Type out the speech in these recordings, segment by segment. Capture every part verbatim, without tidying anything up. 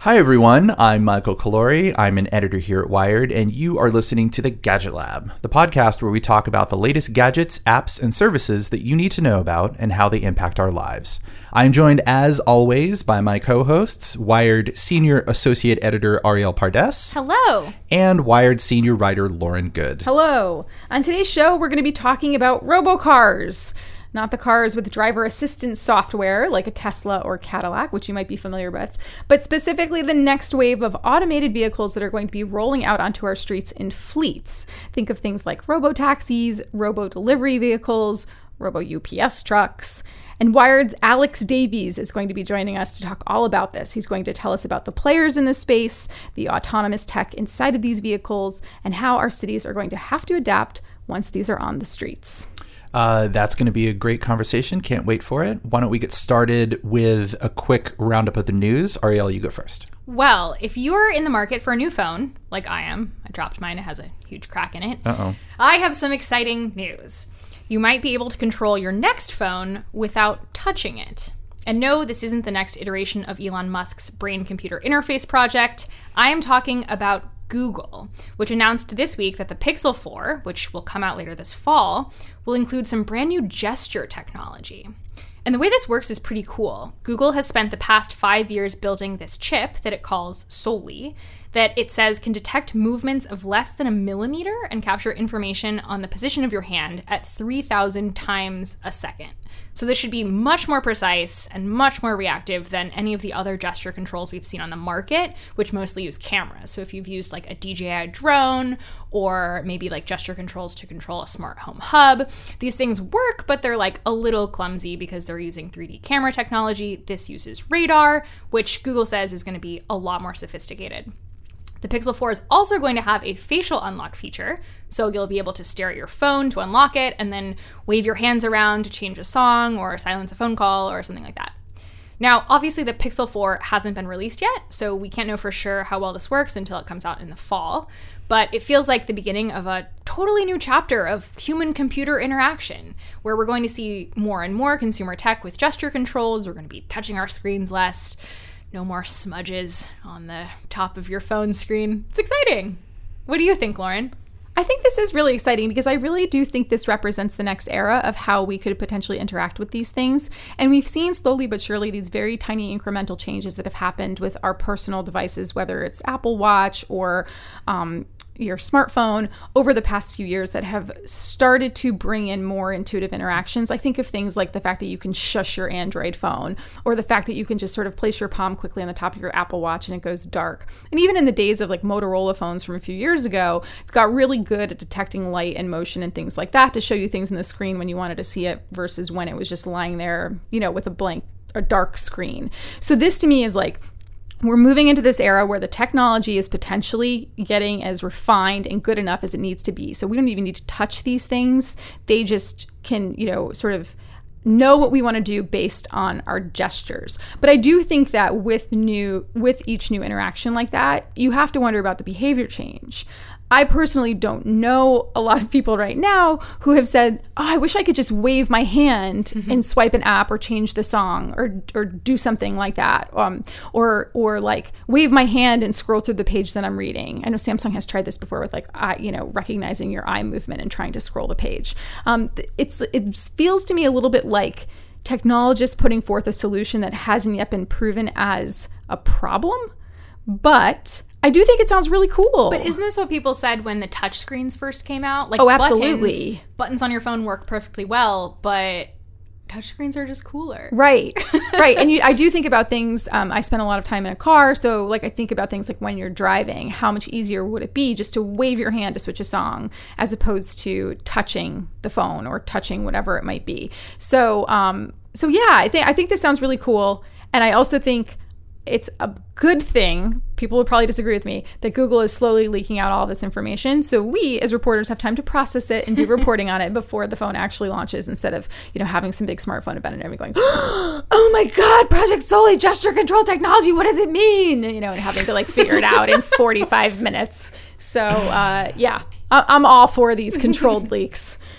Hi everyone, I'm Michael Calori. I'm an editor here at Wired, and you are listening to the Gadget Lab, the podcast where we talk about the latest gadgets, apps, and services that you need to know about and how they impact our lives. I'm joined, as always, by my co-hosts, Wired Senior Associate Editor Ariel Pardes. Hello. And Wired Senior Writer Lauren Good. Hello. On today's show, we're going to be talking about robocars. Not the cars with driver assistance software like a Tesla or Cadillac, which you might be familiar with, but specifically the next wave of automated vehicles that are going to be rolling out onto our streets in fleets. Think of things like robo-taxis, robo-delivery vehicles, robo-U P S trucks. And Wired's Alex Davies is going to be joining us to talk all about this. He's going to tell us about the players in this space, the autonomous tech inside of these vehicles, and how our cities are going to have to adapt once these are on the streets. Uh, that's going to be a great conversation. Can't wait for it. Why don't we get started with a quick roundup of the news? Ariel, you go first. Well, if you're in the market for a new phone, like I am, I dropped mine, it has a huge crack in it. Uh-oh. I have some exciting news. You might be able to control your next phone without touching it. And no, this isn't the next iteration of Elon Musk's brain-computer interface project. I am talking about Google, which announced this week that the Pixel four, which will come out later this fall, will include some brand new gesture technology. And the way this works is pretty cool. Google has spent the past five years building this chip that it calls Soli, that it says can detect movements of less than a millimeter and capture information on the position of your hand at three thousand times a second. So this should be much more precise and much more reactive than any of the other gesture controls we've seen on the market, which mostly use cameras. So if you've used like a D J I drone or maybe like gesture controls to control a smart home hub, these things work, but they're like a little clumsy because they're using three D camera technology. This uses radar, which Google says is going to be a lot more sophisticated. The Pixel four is also going to have a facial unlock feature, so you'll be able to stare at your phone to unlock it and then wave your hands around to change a song or silence a phone call or something like that. Now, obviously the Pixel four hasn't been released yet, so we can't know for sure how well this works until it comes out in the fall, but it feels like the beginning of a totally new chapter of human-computer interaction, where we're going to see more and more consumer tech with gesture controls. We're going to be touching our screens less. No more smudges on the top of your phone screen. It's exciting. What do you think, Lauren? I think this is really exciting because I really do think this represents the next era of how we could potentially interact with these things. And we've seen slowly but surely these very tiny incremental changes that have happened with our personal devices, whether it's Apple Watch or um, your smartphone over the past few years that have started to bring in more intuitive interactions. I think of things like the fact that you can shush your Android phone, or the fact that you can just sort of place your palm quickly on the top of your Apple Watch and it goes dark. And even in the days of like Motorola phones from a few years ago, it got really good at detecting light and motion and things like that to show you things in the screen when you wanted to see it versus when it was just lying there, you know, with a blank or dark screen. So this to me is like, we're moving into this era where the technology is potentially getting as refined and good enough as it needs to be. So we don't even need to touch these things. They just can, you know, sort of know what we want to do based on our gestures. But I do think that with new, with each new interaction like that, you have to wonder about the behavior change. I personally don't know a lot of people right now who have said, oh, I wish I could just wave my hand mm-hmm. and swipe an app or change the song or or do something like that. Um, or or like wave my hand and scroll through the page that I'm reading. I know Samsung has tried this before with like, eye, you know, recognizing your eye movement and trying to scroll the page. Um, it's It feels to me a little bit like technologists putting forth a solution that hasn't yet been proven as a problem, but I do think it sounds really cool. But isn't this what people said when the touch screens first came out? Like, oh, absolutely. Buttons, buttons on your phone work perfectly well, but touch screens are just cooler. Right, right. And you, I do think about things, um, I spend a lot of time in a car, so like I think about things like when you're driving, how much easier would it be just to wave your hand to switch a song as opposed to touching the phone or touching whatever it might be. So, um, so yeah, I think I think this sounds really cool. And I also think it's a good thing, people would probably disagree with me, that Google is slowly leaking out all this information. So we, as reporters, have time to process it and do reporting on it before the phone actually launches, instead of, you know, having some big smartphone event and everyone going, oh my God, Project Soli, gesture control technology, what does it mean? You know, and having to like figure it out in forty-five minutes. So uh, yeah, I- I'm all for these controlled leaks.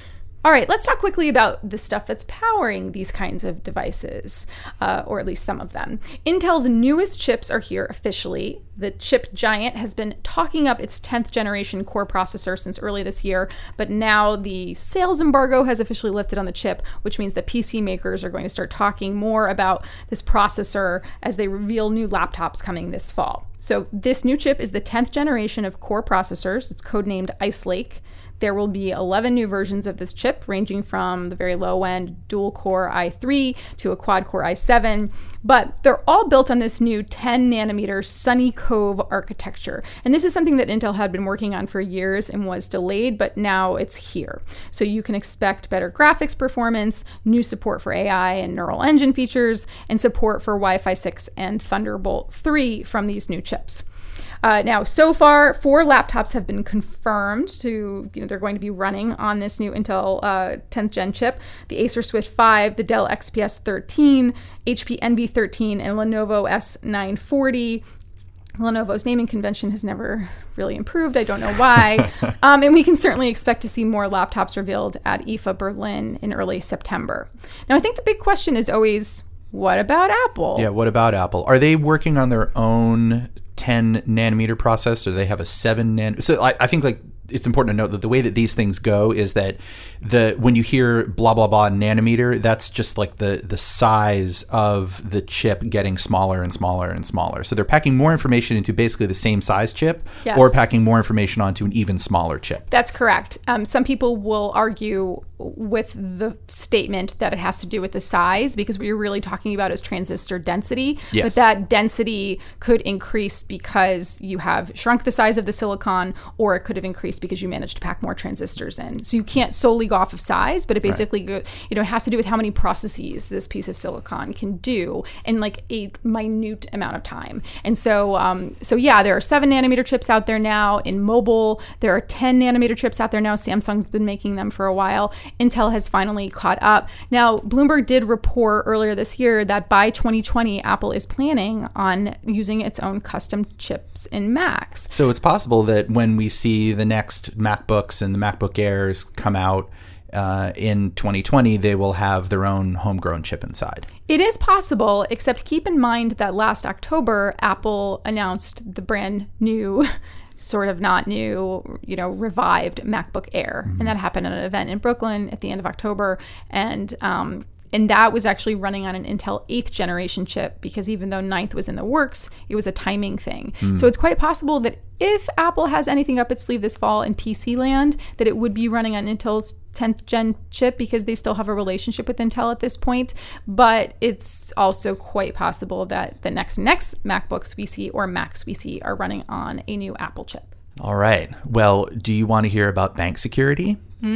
All right, let's talk quickly about the stuff that's powering these kinds of devices, uh, or at least some of them. Intel's newest chips are here officially. The chip giant has been talking up its tenth generation core processor since early this year, but now the sales embargo has officially lifted on the chip, which means that P C makers are going to start talking more about this processor as they reveal new laptops coming this fall. So this new chip is the tenth generation of core processors. It's codenamed Ice Lake. There will be eleven new versions of this chip, ranging from the very low-end dual-core i three to a quad-core i seven, but they're all built on this new ten nanometer Sunny Cove architecture. And this is something that Intel had been working on for years and was delayed, but now it's here. So you can expect better graphics performance, new support for A I and neural engine features, and support for Wi-Fi six and Thunderbolt three from these new chips. Uh, now, so far, four laptops have been confirmed to, you know, they're going to be running on this new Intel uh, tenth gen chip. The Acer Swift five, the Dell X P S thirteen, H P Envy thirteen, and Lenovo S nine forty. Lenovo's naming convention has never really improved. I don't know why. um, and we can certainly expect to see more laptops revealed at I F A Berlin in early September. Now, I think the big question is always, what about Apple? Yeah, what about Apple? Are they working on their own ten nanometer process, or they have a seven nan? So I, I think like it's important to note that the way that these things go is that the when you hear blah blah blah nanometer, that's just like the the size of the chip getting smaller and smaller and smaller. So they're packing more information into basically the same size chip, yes, or packing more information onto an even smaller chip. That's correct. Um, some people will argue with the statement that it has to do with the size, because what you're really talking about is transistor density. Yes. But that density could increase because you have shrunk the size of the silicon, or it could have increased because you managed to pack more transistors in. So you can't solely go off of size, but it basically right. go, you know, it has to do with how many processes this piece of silicon can do in like a minute amount of time. And so, um, so yeah, there are seven nanometer chips out there now in mobile. There are ten nanometer chips out there now. Samsung's been making them for a while. Intel has finally caught up. Now, Bloomberg did report earlier this year that by twenty twenty, Apple is planning on using its own custom chips in Macs. So it's possible that when we see the next MacBooks and the MacBook Airs come out uh, in twenty twenty, they will have their own homegrown chip inside. It is possible, except keep in mind that last October, Apple announced the brand new sort of not new, you know, revived MacBook Air. Mm-hmm. And that happened at an event in Brooklyn at the end of October. And um, and that was actually running on an Intel eighth generation chip, because even though ninth was in the works, it was a timing thing. Mm. So it's quite possible that if Apple has anything up its sleeve this fall in P C land, that it would be running on Intel's tenth gen chip, because they still have a relationship with Intel at this point. But it's also quite possible that the next next MacBooks we see, or Macs we see, are running on a new Apple chip. All right. Well, do you want to hear about bank security?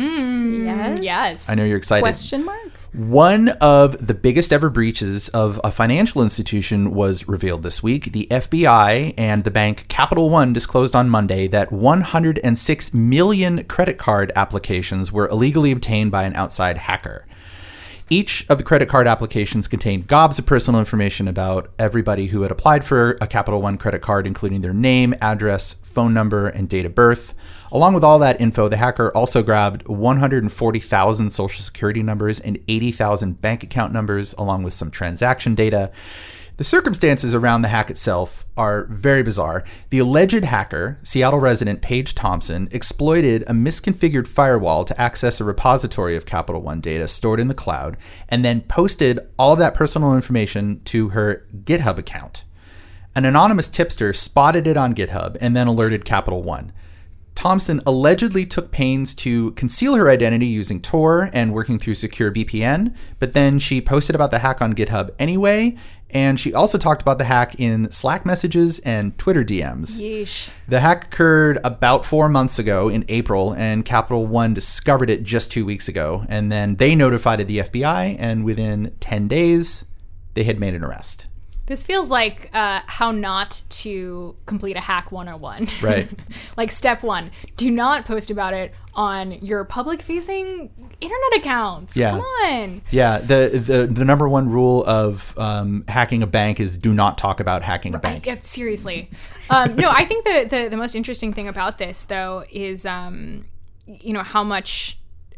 Mm, yes. Yes. I know you're excited. Question mark? One of the biggest ever breaches of a financial institution was revealed this week. The F B I and the bank Capital One disclosed on Monday that one hundred six million credit card applications were illegally obtained by an outside hacker. Each of the credit card applications contained gobs of personal information about everybody who had applied for a Capital One credit card, including their name, address, phone number, and date of birth. Along with all that info, the hacker also grabbed one hundred forty thousand social security numbers and eighty thousand bank account numbers, along with some transaction data. The circumstances around the hack itself are very bizarre. The alleged hacker, Seattle resident Paige Thompson, exploited a misconfigured firewall to access a repository of Capital One data stored in the cloud, and then posted all of that personal information to her GitHub account. An anonymous tipster spotted it on GitHub and then alerted Capital One. Thompson allegedly took pains to conceal her identity using Tor and working through secure V P N, but then she posted about the hack on GitHub anyway, and she also talked about the hack in Slack messages and Twitter D Ms. Yeesh. The hack occurred about four months ago in April, and Capital One discovered it just two weeks ago, and then they notified the F B I, and within ten days, they had made an arrest. This feels like uh, how not to complete a hack one oh one. Right. Like step one, do not post about it on your public-facing internet accounts. Yeah. Come on. Yeah, the, the the number one rule of um, hacking a bank is do not talk about hacking a bank. I, seriously. Um, no, I think the, the, the most interesting thing about this, though, is, um, you know, how much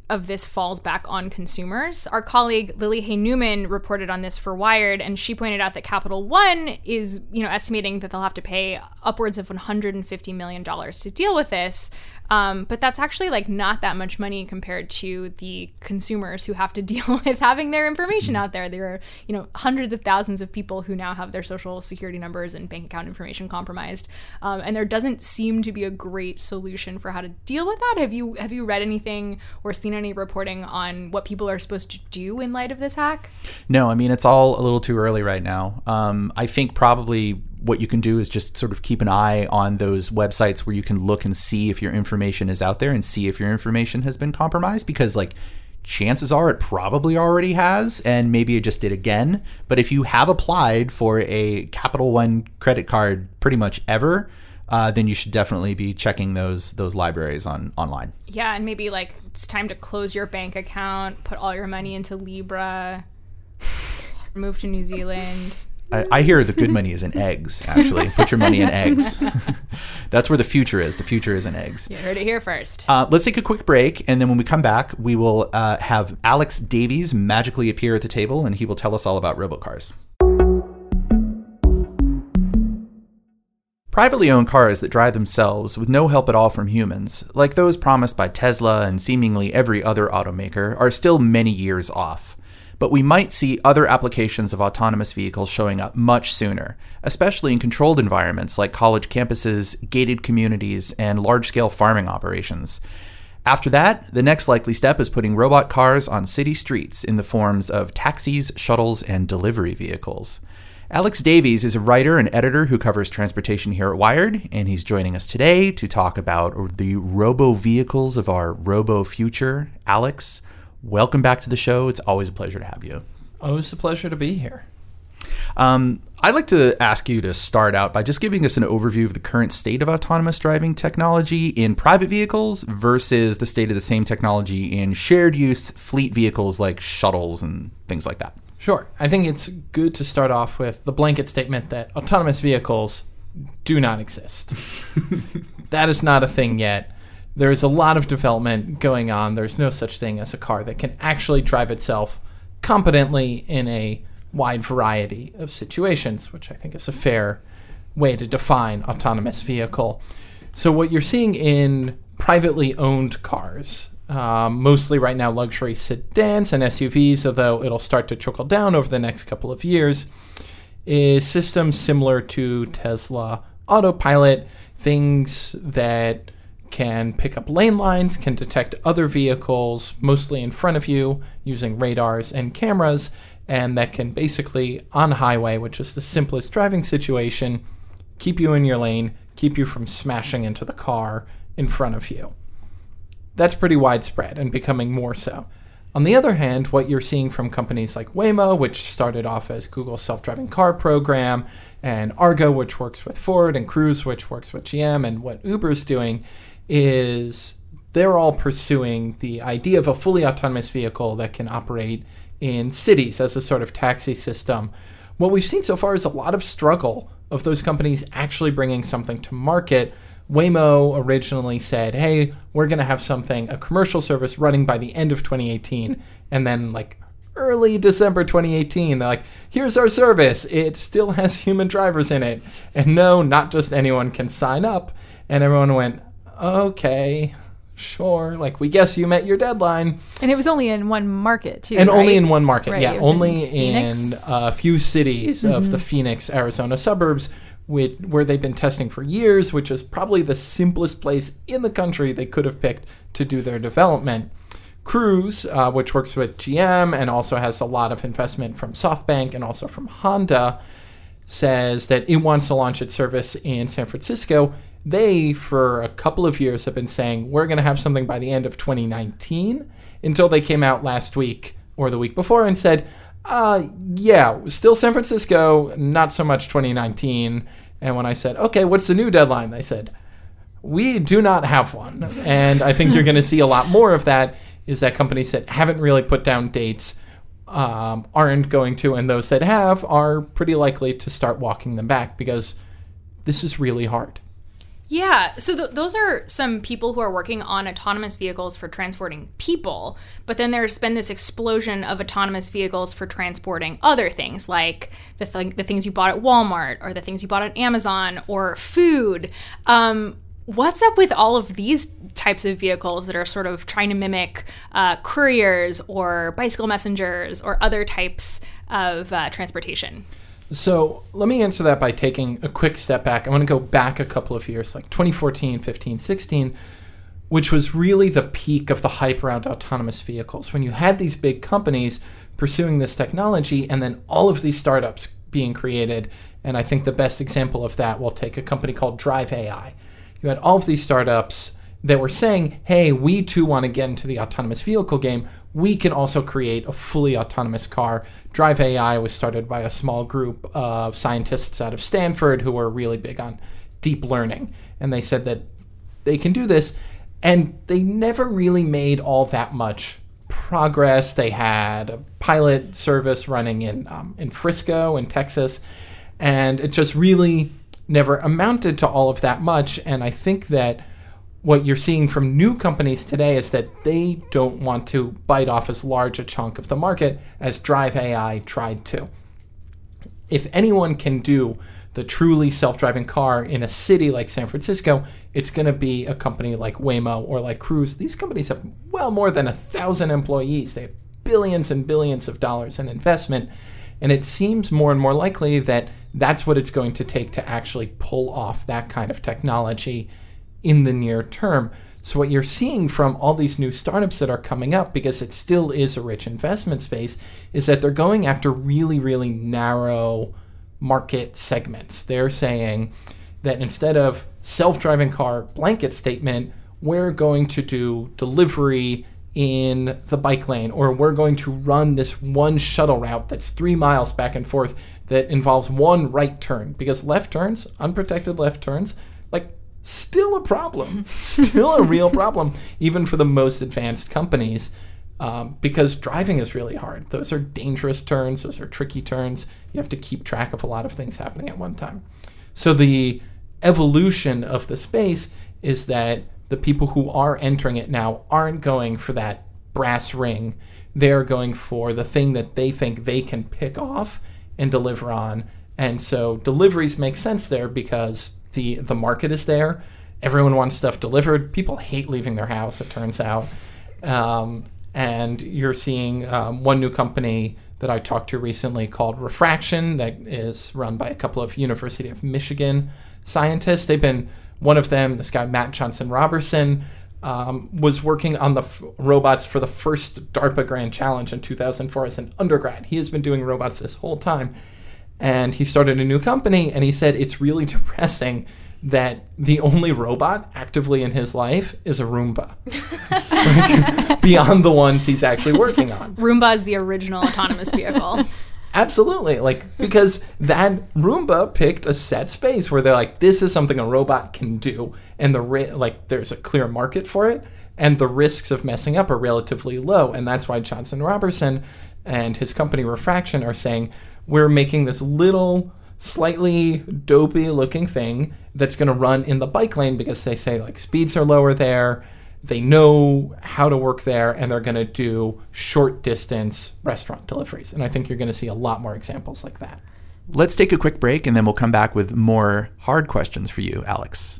of this falls back on consumers. Our colleague Lily Hay Newman reported on this for Wired, and she pointed out that Capital One is, you know, estimating that they'll have to pay upwards of one hundred fifty million dollars to deal with this. Um, but that's actually like not that much money compared to the consumers who have to deal with having their information out there. There are, you know, hundreds of thousands of people who now have their social security numbers and bank account information compromised. Um, and there doesn't seem to be a great solution for how to deal with that. Have you have you read anything or seen any reporting on what people are supposed to do in light of this hack? No, I mean, it's all a little too early right now. Um, I think probably what you can do is just sort of keep an eye on those websites where you can look and see if your information is out there and see if your information has been compromised, because like chances are it probably already has, and maybe it just did again. But if you have applied for a Capital One credit card pretty much ever, uh, then you should definitely be checking those those libraries on online. Yeah, and maybe like it's time to close your bank account, put all your money into Libra, move to New Zealand. I, I hear the good money is in eggs, actually. Put your money in eggs. That's where the future is. The future is in eggs. You heard it here first. Uh, let's take a quick break, and then when we come back, we will uh, have Alex Davies magically appear at the table, and he will tell us all about robocars. Privately owned cars that drive themselves with no help at all from humans, like those promised by Tesla and seemingly every other automaker, are still many years off. But we might see other applications of autonomous vehicles showing up much sooner, especially in controlled environments like college campuses, gated communities, and large-scale farming operations. After that, the next likely step is putting robot cars on city streets in the forms of taxis, shuttles, and delivery vehicles. Alex Davies is a writer and editor who covers transportation here at Wired, and he's joining us today to talk about the robo-vehicles of our robo-future. Alex, welcome back to the show. It's always a pleasure to have you. Oh, it's a pleasure to be here. Um, I'd like to ask you to start out by just giving us an overview of the current state of autonomous driving technology in private vehicles versus the state of the same technology in shared use fleet vehicles like shuttles and things like that. Sure. I think it's good to start off with the blanket statement that autonomous vehicles do not exist. That is not a thing yet. There is a lot of development going on. There's no such thing as a car that can actually drive itself competently in a wide variety of situations, which I think is a fair way to define autonomous vehicle. So what you're seeing in privately owned cars, um, mostly right now luxury sedans and S U Vs, although it'll start to trickle down over the next couple of years, is systems similar to Tesla Autopilot, things that can pick up lane lines, can detect other vehicles, mostly in front of you, using radars and cameras, and that can basically, on highway, which is the simplest driving situation, keep you in your lane, keep you from smashing into the car in front of you. That's pretty widespread and becoming more so. On the other hand, what you're seeing from companies like Waymo, which started off as Google's self-driving car program, and Argo, which works with Ford, and Cruise, which works with G M, and what Uber's doing, is they're all pursuing the idea of a fully autonomous vehicle that can operate in cities as a sort of taxi system. What we've seen so far is a lot of struggle of those companies actually bringing something to market. Waymo originally said, hey, we're going to have something, a commercial service running by the end of twenty eighteen. And then like early December twenty eighteen, they're like, here's our service. It still has human drivers in it. And no, not just anyone can sign up. And everyone went, okay, sure. Like, we guess you met your deadline. And it was only in one market, too, And right? only in one market, Right, yeah. it was Only in in, Phoenix. a few cities mm-hmm. of the Phoenix, Arizona suburbs, with, where they've been testing for years, which is probably the simplest place in the country they could have picked to do their development. Cruise, uh, which works with G M and also has a lot of investment from SoftBank and also from Honda, says that it wants to launch its service in San Francisco. They, for a couple of years, have been saying, we're going to have something by the end of twenty nineteen, until they came out last week or the week before and said, uh, yeah, still San Francisco, not so much twenty nineteen. And when I said, okay, what's the new deadline? They said, we do not have one. And I think you're going to see a lot more of that, is that companies that haven't really put down dates um, aren't going to, and those that have are pretty likely to start walking them back, because this is really hard. Yeah, so th- those are some people who are working on autonomous vehicles for transporting people, but then there's been this explosion of autonomous vehicles for transporting other things, like the, th- the things you bought at Walmart, or the things you bought on Amazon, or food. Um, what's up with all of these types of vehicles that are sort of trying to mimic uh, couriers or bicycle messengers or other types of uh, transportation? So let me answer that by taking a quick step back. I want to go back a couple of years, like twenty fourteen, fifteen, sixteen, which was really the peak of the hype around autonomous vehicles. When you had these big companies pursuing this technology and then all of these startups being created. And I think the best example of that, we'll take a company called Drive A I. You had all of these startups that were saying, hey, we too want to get into the autonomous vehicle game. We can also create a fully autonomous car. Drive A I was started by a small group of scientists out of Stanford who were really big on deep learning. And they said that they can do this. And they never really made all that much progress. They had a pilot service running in, um, in Frisco in Texas. And it just really never amounted to all of that much. And I think that what you're seeing from new companies today is that they don't want to bite off as large a chunk of the market as Drive A I tried to. If anyone can do the truly self-driving car in a city like San Francisco, it's going to be a company like Waymo or like Cruise. These companies have well more than a thousand employees. They have billions and billions of dollars in investment. And it seems more and more likely that that's what it's going to take to actually pull off that kind of technology in the near term. So what you're seeing from all these new startups that are coming up, because it still is a rich investment space, is that they're going after really, really narrow market segments. They're saying that instead of self-driving car blanket statement, we're going to do delivery in the bike lane, or we're going to run this one shuttle route that's three miles back and forth that involves one right turn, because left turns, unprotected left turns, like still a problem, still a real problem, even for the most advanced companies, um, because driving is really hard. Those are dangerous turns. Those are tricky turns. You have to keep track of a lot of things happening at one time. So the evolution of the space is that the people who are entering it now aren't going for that brass ring. They're going for the thing that they think they can pick off and deliver on. And so deliveries make sense there because the the market is there. Everyone wants stuff delivered. People hate leaving their house, it turns out. Um, and you're seeing um, one new company that I talked to recently called Refraction that is run by a couple of University of Michigan scientists. They've been, one of them, this guy Matt Johnson-Robertson, um, was working on the f- robots for the first DARPA Grand Challenge in two thousand four as an undergrad. He has been doing robots this whole time. And he started a new company, and he said it's really depressing that the only robot actively in his life is a Roomba. Like, beyond the ones he's actually working on. Roomba is the original autonomous vehicle. Absolutely. Like, because that Roomba picked a set space where they're like, this is something a robot can do. And the ri- like, there's a clear market for it. And the risks of messing up are relatively low. And that's why Johnson Robertson and his company Refraction are saying, we're making this little, slightly dopey looking thing that's going to run in the bike lane because they say like speeds are lower there. They know how to work there, and they're going to do short distance restaurant deliveries. And I think you're going to see a lot more examples like that. Let's take a quick break, and then we'll come back with more hard questions for you, Alex.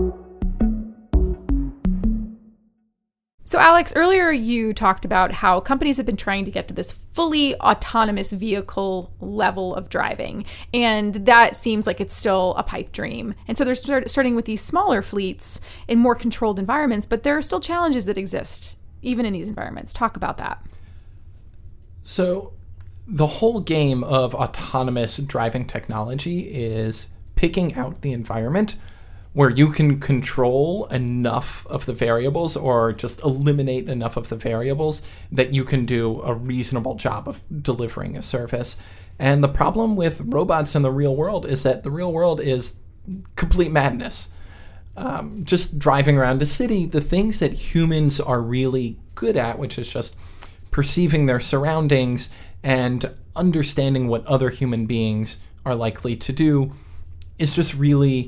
So, Alex, earlier you talked about how companies have been trying to get to this fully autonomous vehicle level of driving, and that seems like it's still a pipe dream. And so they're start- starting with these smaller fleets in more controlled environments, but there are still challenges that exist even in these environments. Talk about that. So the whole game of autonomous driving technology is picking out the environment where you can control enough of the variables or just eliminate enough of the variables that you can do a reasonable job of delivering a service. And the problem with robots in the real world is that the real world is complete madness. Um, just driving around a city, the things that humans are really good at, which is just perceiving their surroundings and understanding what other human beings are likely to do, is just really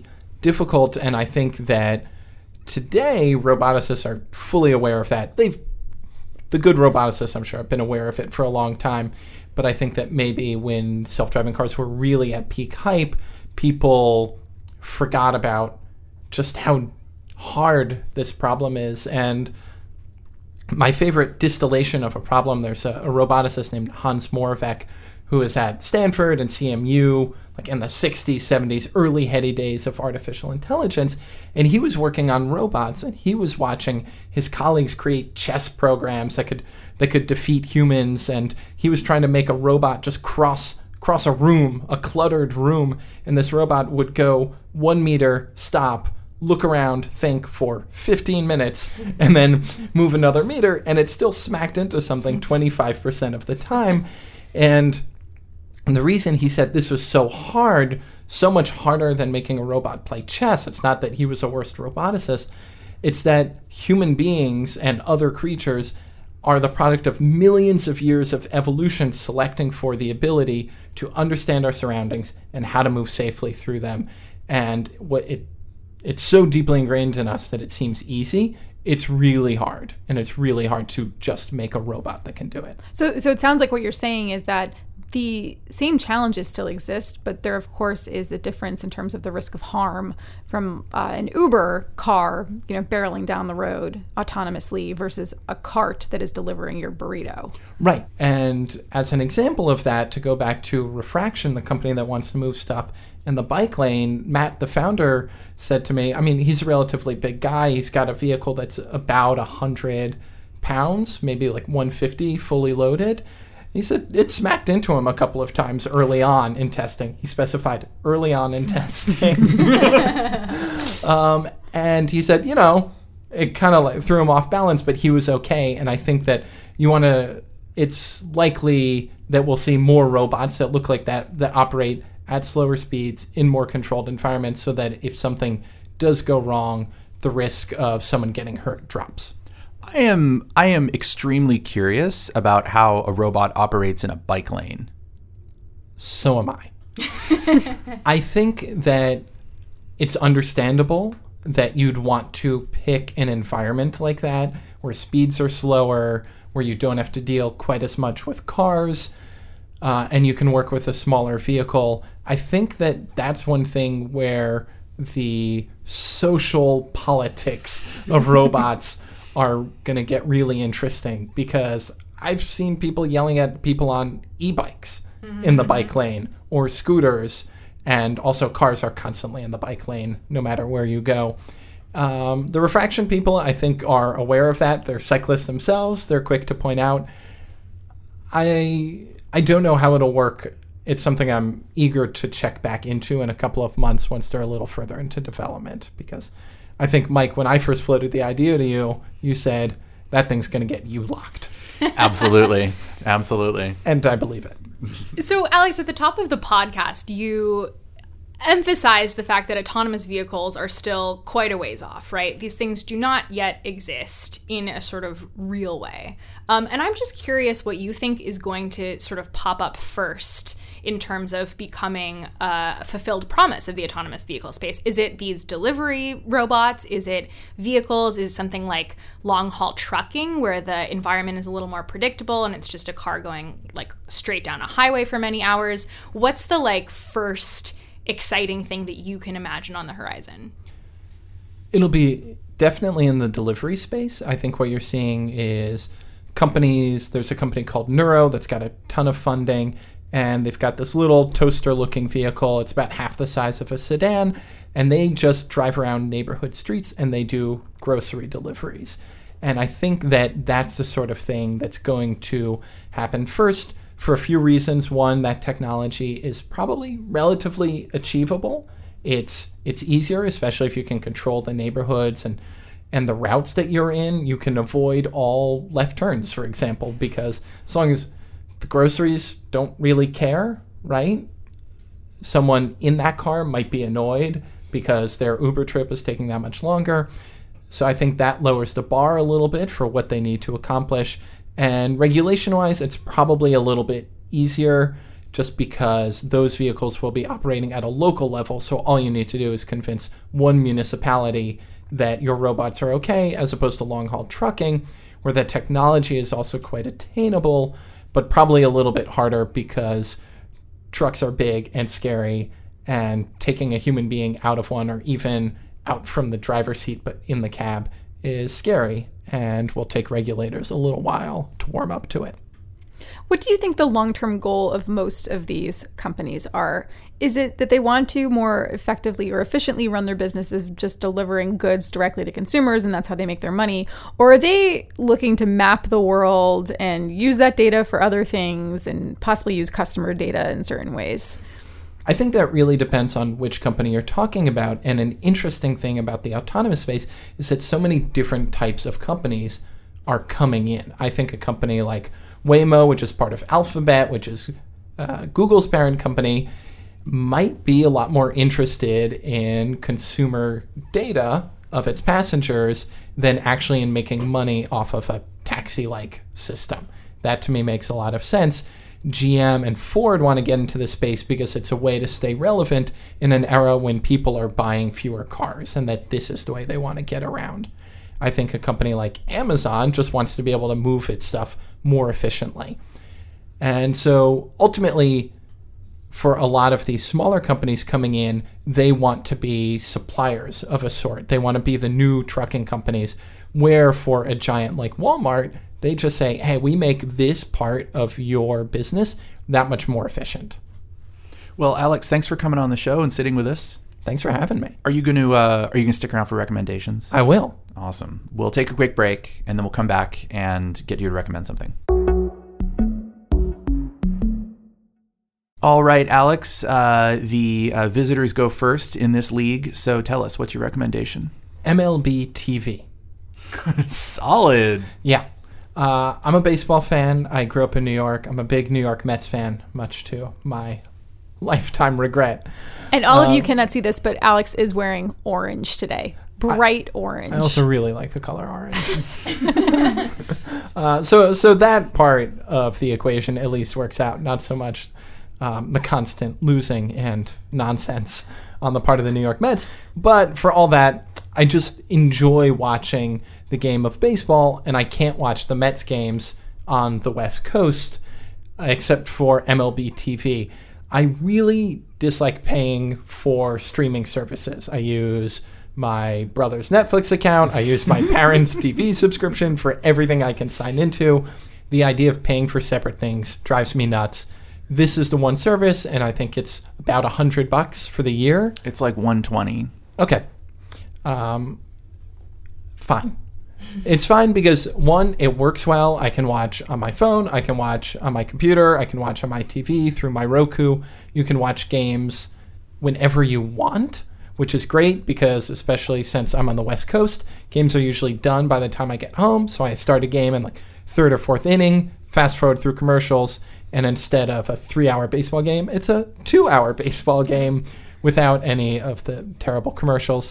difficult, and I think that today roboticists are fully aware of that. They've the good roboticists, I'm sure, have been aware of it for a long time, but I think that maybe when self-driving cars were really at peak hype, people forgot about just how hard this problem is. And my favorite distillation of a problem, there's a, a roboticist named Hans Moravec who is at Stanford and C M U, like in the sixties, seventies, early heady days of artificial intelligence. And he was working on robots, and he was watching his colleagues create chess programs that could that could defeat humans. And he was trying to make a robot just cross cross a room, a cluttered room, and this robot would go one meter, stop, look around, think for fifteen minutes, and then move another meter, and it still smacked into something twenty-five percent of the time. And And the reason he said this was so hard, so much harder than making a robot play chess, it's not that he was a worse roboticist, it's that human beings and other creatures are the product of millions of years of evolution selecting for the ability to understand our surroundings and how to move safely through them. And what it it's so deeply ingrained in us that it seems easy. It's really hard, and it's really hard to just make a robot that can do it. So, so it sounds like what you're saying is that the same challenges still exist, but there, of course, is a difference in terms of the risk of harm from uh, an Uber car, you know, barreling down the road autonomously versus a cart that is delivering your burrito. Right. And as an example of that, to go back to Refraction, the company that wants to move stuff in the bike lane, Matt, the founder, said to me, I mean, he's a relatively big guy. He's got a vehicle that's about one hundred pounds, maybe like one fifty fully loaded. He said it smacked into him a couple of times early on in testing. He specified early on in testing. um, and he said, you know, it kind of like threw him off balance, but he was okay. And I think that you want to, it's likely that we'll see more robots that look like that, that operate at slower speeds in more controlled environments, so that if something does go wrong, the risk of someone getting hurt drops. I am I am extremely curious about how a robot operates in a bike lane. So am I. I think that it's understandable that you'd want to pick an environment like that where speeds are slower, where you don't have to deal quite as much with cars, uh, and you can work with a smaller vehicle. I think that that's one thing where the social politics of robots are going to get really interesting, because I've seen people yelling at people on e-bikes mm-hmm. in the bike lane, or scooters, and also cars are constantly in the bike lane no matter where you go. Um, the Refraction people, I think, are aware of that. They're cyclists themselves. They're quick to point out. I I don't know how it'll work. It's something I'm eager to check back into in a couple of months once they're a little further into development, because I think, Mike, when I first floated the idea to you, you said, that thing's going to get you locked. Absolutely. Absolutely. And I believe it. So, Alex, at the top of the podcast, you emphasized the fact that autonomous vehicles are still quite a ways off, right? These things do not yet exist in a sort of real way. Um, and I'm just curious what you think is going to sort of pop up first in terms of becoming a fulfilled promise of the autonomous vehicle space. Is it these delivery robots? Is it vehicles? Is it something like long-haul trucking, where the environment is a little more predictable and it's just a car going like straight down a highway for many hours? What's the like first exciting thing that you can imagine on the horizon? It'll be definitely in the delivery space. I think what you're seeing is companies, there's a company called Nuro that's got a ton of funding, and they've got this little toaster-looking vehicle. It's about half the size of a sedan, and they just drive around neighborhood streets and they do grocery deliveries. And I think that that's the sort of thing that's going to happen first for a few reasons. One, that technology is probably relatively achievable. It's it's easier, especially if you can control the neighborhoods and and the routes that you're in. You can avoid all left turns, for example, because as long as the groceries don't really care, right? Someone in that car might be annoyed because their Uber trip is taking that much longer. So I think that lowers the bar a little bit for what they need to accomplish. And regulation-wise, it's probably a little bit easier just because those vehicles will be operating at a local level. So all you need to do is convince one municipality that your robots are okay, as opposed to long-haul trucking, where the technology is also quite attainable, but probably a little bit harder because trucks are big and scary, and taking a human being out of one or even out from the driver's seat but in the cab is scary and will take regulators a little while to warm up to it. What do you think the long-term goal of most of these companies are? Is it that they want to more effectively or efficiently run their businesses just delivering goods directly to consumers and that's how they make their money? Or are they looking to map the world and use that data for other things and possibly use customer data in certain ways? I think that really depends on which company you're talking about. And an interesting thing about the autonomous space is that so many different types of companies are coming in. I think a company like Waymo, which is part of Alphabet, which is uh, Google's parent company, might be a lot more interested in consumer data of its passengers than actually in making money off of a taxi-like system. That to me makes a lot of sense. G M and Ford want to get into the space because it's a way to stay relevant in an era when people are buying fewer cars, and that this is the way they want to get around. I think a company like Amazon just wants to be able to move its stuff more efficiently. And so ultimately, for a lot of these smaller companies coming in, they want to be suppliers of a sort. They want to be the new trucking companies, where for a giant like Walmart, they just say, hey, we make this part of your business that much more efficient. Well, Alex, thanks for coming on the show and sitting with us. Thanks for having me. Are you going to uh, are you going to stick around for recommendations? I will. Awesome. We'll take a quick break, and then we'll come back and get you to recommend something. All right, Alex, uh, the uh, visitors go first in this league, so tell us, what's your recommendation? M L B T V. Solid. Yeah. Uh, I'm a baseball fan. I grew up in New York. I'm a big New York Mets fan, much to my lifetime regret. And all um, of you cannot see this, but Alex is wearing orange today. Bright I, orange. I also really like the color orange. uh, so so that part of the equation at least works out, not so much um, the constant losing and nonsense on the part of the New York Mets. But for all that, I just enjoy watching the game of baseball, and I can't watch the Mets games on the West Coast except for M L B T V. I really dislike paying for streaming services. I use my brother's Netflix account. I use my parents' T V subscription for everything I can sign into. The idea of paying for separate things drives me nuts. This is the one service, and I think it's about a hundred bucks for the year. It's like one twenty. Okay. Um, fine. It's fine because, one, it works well. I can watch on my phone. I can watch on my computer. I can watch on my T V through my Roku. You can watch games whenever you want, which is great because, especially since I'm on the West Coast, games are usually done by the time I get home. So I start a game in like third or fourth inning, fast forward through commercials, and instead of a three-hour baseball game, it's a two-hour baseball game without any of the terrible commercials.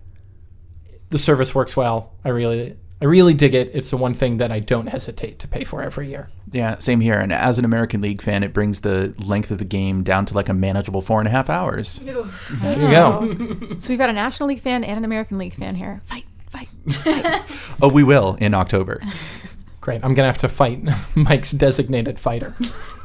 The service works well. I really, I really dig it. It's the one thing that I don't hesitate to pay for every year. Yeah, same here. And as an American League fan, it brings the length of the game down to like a manageable four and a half hours. There you go. So we've got a National League fan and an American League fan here. Fight, fight, fight. Oh, we will in October. Great. I'm going to have to fight Mike's designated fighter.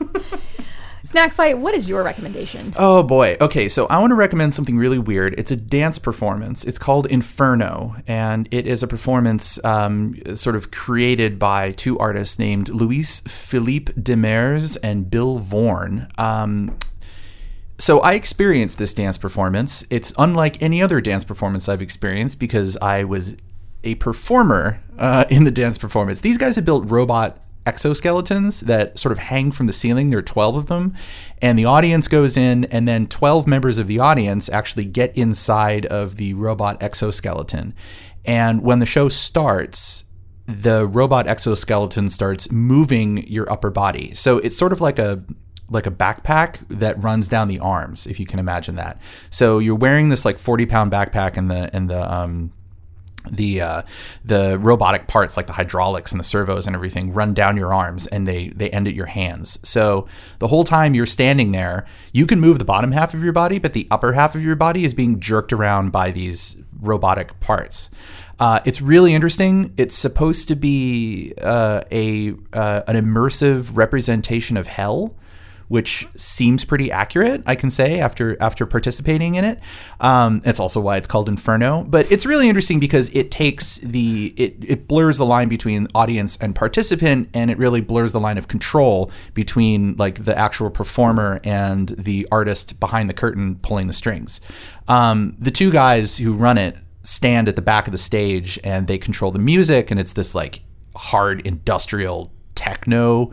Snack Fight, what is your recommendation? Oh boy. Okay, so I want to recommend something really weird. It's a dance performance. It's called Inferno, and it is a performance um, sort of created by two artists named Luis Philippe Demers and Bill Vorn. Um, so I experienced this dance performance. It's unlike any other dance performance I've experienced because I was a performer uh, in the dance performance. These guys had built robot exoskeletons that sort of hang from the ceiling. There are twelve of them, and the audience goes in, and then twelve members of the audience actually get inside of the robot exoskeleton. And when the show starts, the robot exoskeleton starts moving your upper body. So it's sort of like a like a backpack that runs down the arms, if you can imagine that. So you're wearing this like forty pound backpack, and the and the um the uh, the robotic parts like the hydraulics and the servos and everything run down your arms, and they they end at your hands. So the whole time you're standing there, you can move the bottom half of your body, but the upper half of your body is being jerked around by these robotic parts. Uh, it's really interesting. It's supposed to be uh, a uh, an immersive representation of hell, which seems pretty accurate, I can say, after after participating in it. Um, that's also why it's called Inferno. But it's really interesting because it takes the it it blurs the line between audience and participant, and it really blurs the line of control between like the actual performer and the artist behind the curtain pulling the strings. Um, the two guys who run it stand at the back of the stage, and they control the music, and it's this like hard industrial techno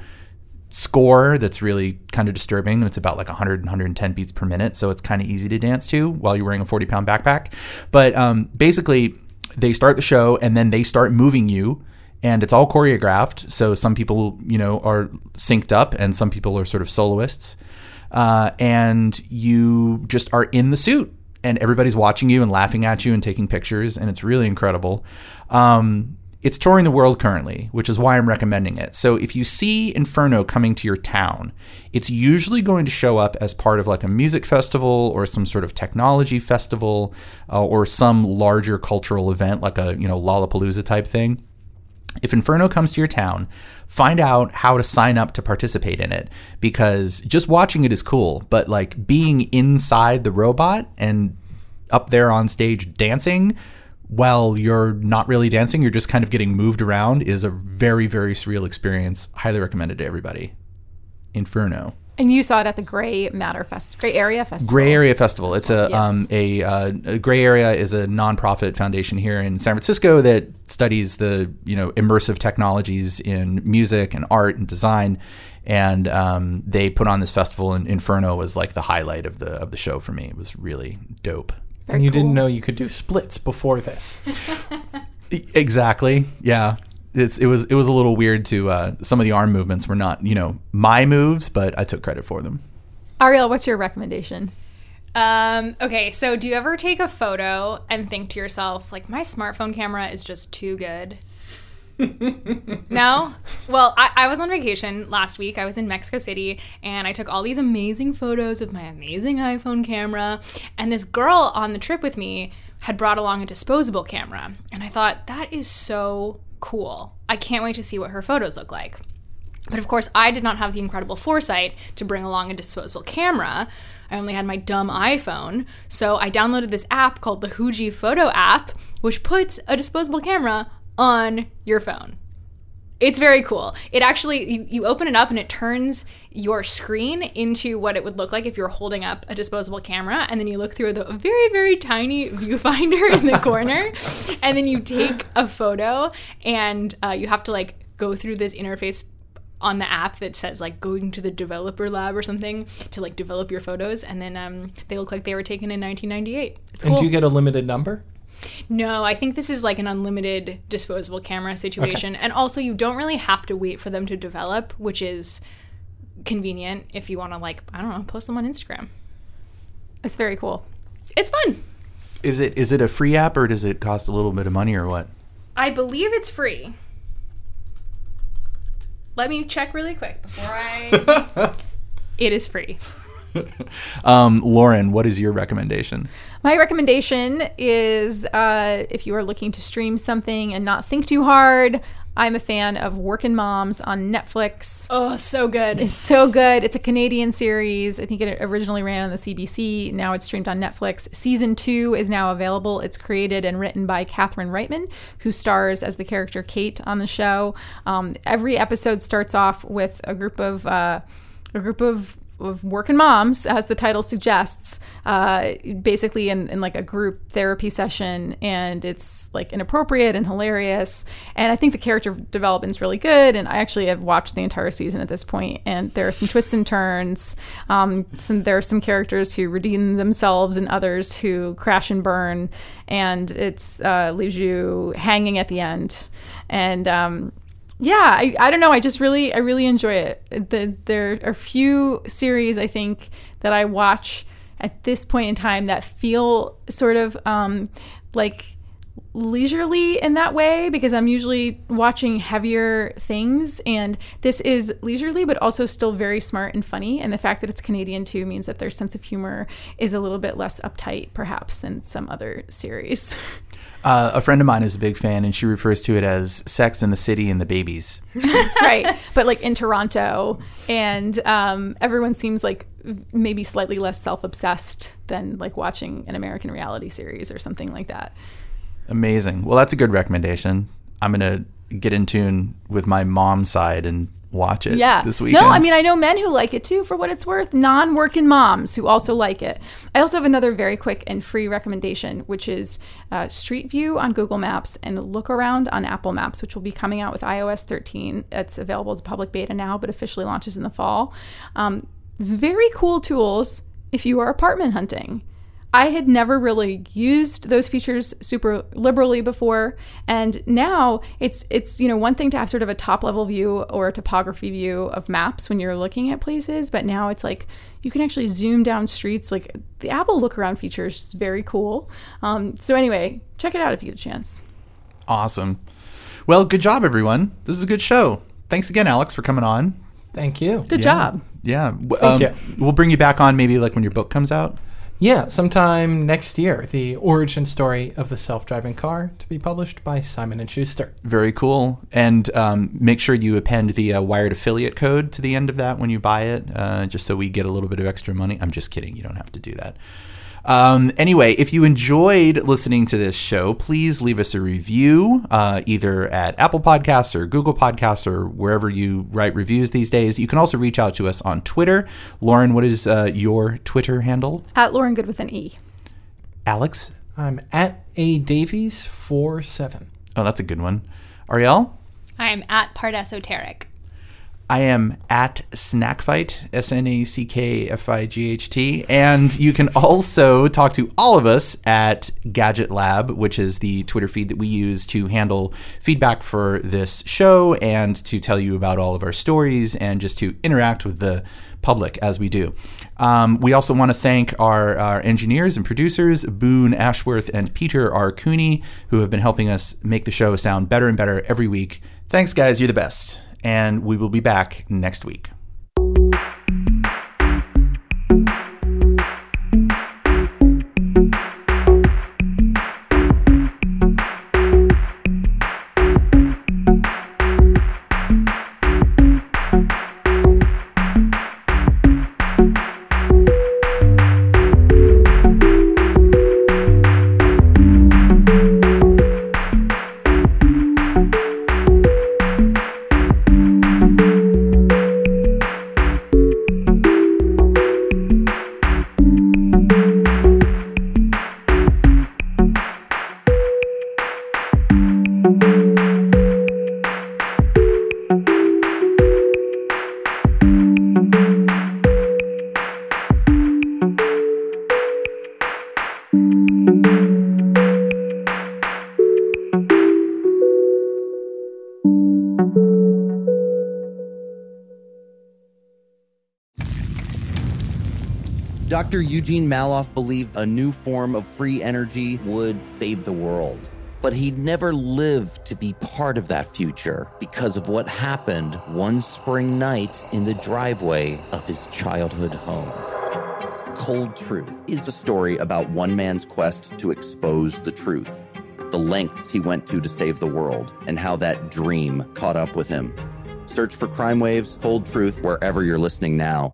score that's really kind of disturbing, and it's about like one hundred, one hundred ten beats per minute, so it's kind of easy to dance to while you're wearing a forty pound backpack. But um, basically they start the show, and then they start moving you, and it's all choreographed. So some people, you know, are synced up, and some people are sort of soloists, uh, and you just are in the suit, and everybody's watching you and laughing at you and taking pictures, and it's really incredible. Um, It's touring the world currently, which is why I'm recommending it. So if you see Inferno coming to your town, it's usually going to show up as part of like a music festival or some sort of technology festival, uh, or some larger cultural event like a, you know, Lollapalooza type thing. If Inferno comes to your town, find out how to sign up to participate in it, because just watching it is cool, but like being inside the robot and up there on stage dancing while you're not really dancing, you're just kind of getting moved around, is a very, very surreal experience. Highly recommended to everybody. Inferno. And you saw it at the Gray Matter Fest, Gray Area Festival. Gray Area Festival. It's a, Yes. um, a, uh, a Gray Area is a nonprofit foundation here in San Francisco that studies the, you know, immersive technologies in music and art and design. And um, they put on this festival, and Inferno was like the highlight of the of the show for me. It was really dope. And you cool. didn't know you could do splits before this. Exactly. Yeah. It's, it was it was a little weird to uh, some of the arm movements were not, you know, my moves, but I took credit for them. Ariel, what's your recommendation? Um, okay, so do you ever take a photo and think to yourself, like, my smartphone camera is just too good? No? Well, I, I was on vacation last week. I was in Mexico City, and I took all these amazing photos with my amazing iPhone camera. And this girl on the trip with me had brought along a disposable camera. And I thought, that is so cool. I can't wait to see what her photos look like. But of course, I did not have the incredible foresight to bring along a disposable camera. I only had my dumb iPhone. So I downloaded this app called the Huji Photo app, which puts a disposable camera on your phone. It's very cool. It actually, you, you open it up and it turns your screen into what it would look like if you're holding up a disposable camera, and then you look through the very, very tiny viewfinder in the corner, and then you take a photo, and uh, you have to like go through this interface on the app that says like going to the developer lab or something to like develop your photos, and then um, they look like they were taken in nineteen ninety-eight. It's cool. And do you get a limited number? No, I think this is like an unlimited disposable camera situation. Okay. And also you don't really have to wait for them to develop, which is convenient if you want to like, I don't know, post them on Instagram. It's very cool. It's fun. Is it is it a free app, or does it cost a little bit of money, or what? I believe it's free. Let me check really quick before I... It is free. um, Lauren, what is your recommendation? My recommendation is uh, if you are looking to stream something and not think too hard, I'm a fan of Workin' Moms on Netflix. Oh, so good. It's so good. It's a Canadian series. I think it originally ran on the C B C. Now it's streamed on Netflix. Season two is now available. It's created and written by Catherine Reitman, who stars as the character Kate on the show. Um, every episode starts off with a group of uh, a group of of working moms, as the title suggests, uh, basically in, in like a group therapy session, and it's like inappropriate and hilarious. And I think the character development is really good. And I actually have watched the entire season at this point, and there are some twists and turns. Um, some there are some characters who redeem themselves, and others who crash and burn, and it's uh, leaves you hanging at the end. And um, Yeah, I, I don't know. I just really, I really enjoy it. The, there are few series, I think, that I watch at this point in time that feel sort of um, like leisurely in that way because I'm usually watching heavier things, and this is leisurely but also still very smart and funny, and the fact that it's Canadian too means that their sense of humor is a little bit less uptight perhaps than some other series. Uh, a friend of mine is a big fan, and she refers to it as Sex in the City and the Babies. Right, but like in Toronto, and um, everyone seems like maybe slightly less self-obsessed than like watching an American reality series or something like that. Amazing. Well, that's a good recommendation. I'm going to get in tune with my mom's side and watch it yeah. this weekend. No, I mean, I know men who like it too, for what it's worth, non-working moms who also like it. I also have another very quick and free recommendation, which is uh, Street View on Google Maps and Look Around on Apple Maps, which will be coming out with i O S thirteen. It's available as a public beta now, but officially launches in the fall. Um, very cool tools if you are apartment hunting. I had never really used those features super liberally before, and now it's it's you know one thing to have sort of a top level view or a topography view of maps when you're looking at places, but now it's like you can actually zoom down streets. Like the Apple Look Around feature is very cool. Um, so anyway, check it out if you get a chance. Awesome. Well, good job, everyone. This is a good show. Thanks again, Alex, for coming on. Thank you. Good yeah. job. Yeah. Thank um, you. We'll bring you back on maybe like when your book comes out. Yeah, sometime next year, the origin story of the self-driving car to be published by Simon and Schuster. Very cool. And um, make sure you append the uh, Wired affiliate code to the end of that when you buy it, uh, just so we get a little bit of extra money. I'm just kidding. You don't have to do that. Um, anyway, if you enjoyed listening to this show, please leave us a review, uh, either at Apple Podcasts or Google Podcasts or wherever you write reviews these days. You can also reach out to us on Twitter. Lauren, what is uh, your Twitter handle? At Lauren Good with an E. Alex? I'm at A Davies forty-seven. Oh, that's a good one. Ariel? I'm at Part Esoteric. I am at Snackfight, S N A C K F I G H T. And you can also talk to all of us at Gadget Lab, which is the Twitter feed that we use to handle feedback for this show and to tell you about all of our stories and just to interact with the public as we do. Um, we also want to thank our, our engineers and producers, Boone Ashworth and Peter R. Cooney, who have been helping us make the show sound better and better every week. Thanks, guys. You're the best. And we will be back next week. Doctor Eugene Maloff believed a new form of free energy would save the world. But he'd never lived to be part of that future because of what happened one spring night in the driveway of his childhood home. Cold Truth is a story about one man's quest to expose the truth, the lengths he went to to save the world, and how that dream caught up with him. Search for Crime Waves, Cold Truth, wherever you're listening now.